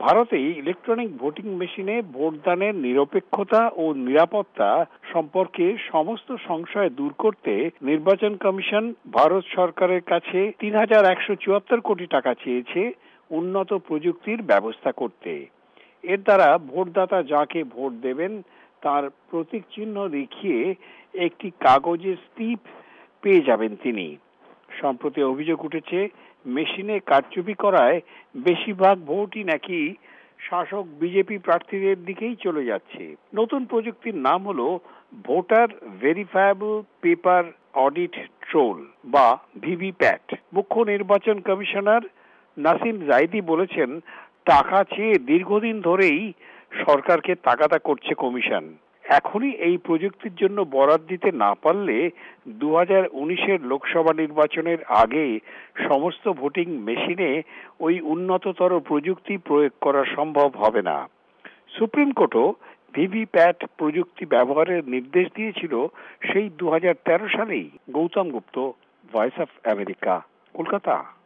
ভারতে electronic voting মেশিনে ভোটদানের নিরপেক্ষতা ও নিরাপত্তা সম্পর্কে সমস্ত সংশয় দূর করতে নির্বাচন কমিশন ভারত সরকারের কাছে ৩,১৭৪ কোটি টাকা চেয়েছে উন্নত প্রযুক্তির ব্যবস্থা করতে। এর দ্বারা ভোটদাতা যাকে ভোট দেবেন তার প্রতীক চিহ্ন দেখিয়ে একটি কাগজের স্লিপ পেয়ে যাবেন তিনি। সম্প্রতি অভিযোগ উঠেছে মেশিনে কারচুপি করায় বেশিরভাগ ভোটই নাকি শাসক বিজেপি প্রার্থীদের দিকেই চলে যাচ্ছে। নতুন প্রযুক্তির নাম হলো voter verifiable paper audit trail বা ভিভিপ্যাট। মুখ্য নির্বাচন কমিশনার নাসিম জাইদি বলেছেন, টাকা চেয়ে দীর্ঘদিন ধরেই সরকারকে তাগাদা করছে কমিশন। এখনই এই প্রযুক্তির জন্য বরাদ দিতে না পারলে 2019-এর লোকসভা নির্বাচনের আগে সমস্ত ভোটিং মেশিনে ওই উন্নততর প্রযুক্তি প্রয়োগ করা সম্ভব হবে না। সুপ্রিম কোর্টও ভিভিপ্যাট প্রযুক্তি ব্যবহারের নির্দেশ দিয়েছিল সেই 2013 সালেই। Gautam Gupta, voice of America, Kolkata.